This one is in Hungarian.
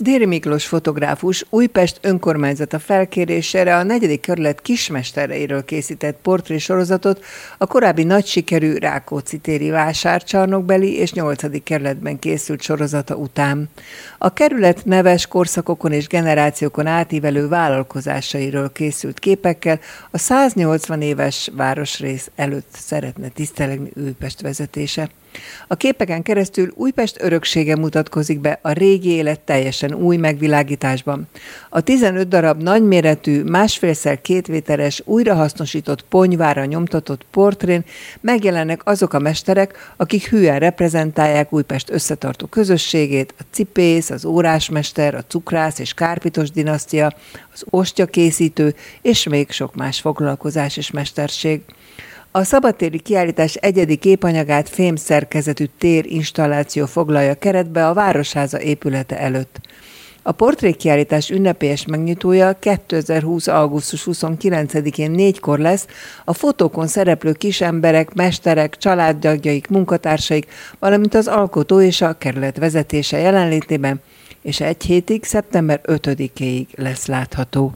Déri Miklós fotográfus Újpest önkormányzata felkérésére a 4. kerület kismestereiről készített portrésorozatot a korábbi nagy sikerű Rákóczi téri vásárcsarnokbeli és 8. kerületben készült sorozata után. A kerület neves korszakokon és generációkon átívelő vállalkozásairól készült képekkel a 180 éves városrész előtt szeretne tisztelegni Újpest vezetése. A képeken keresztül Újpest öröksége mutatkozik be a régi élet teljesen új megvilágításban. A 15 darab nagyméretű, 1,5x2 méteres, újrahasznosított ponyvára nyomtatott portrén megjelennek azok a mesterek, akik hűen reprezentálják Újpest összetartó közösségét, a cipész, az órásmester, a cukrász és kárpitos dinasztia, az ostyakészítő és még sok más foglalkozás és mesterség. A szabadtéri kiállítás egyedi képanyagát fémszerkezetű térinstalláció foglalja keretbe a Városháza épülete előtt. A portrékiállítás ünnepélyes megnyitója 2020. augusztus 29-én 4-kor lesz a fotókon szereplő kisemberek, mesterek, családtagjaik, munkatársaik, valamint az alkotó és a kerület vezetése jelenlétében, és egy hétig, szeptember 5-éig lesz látható.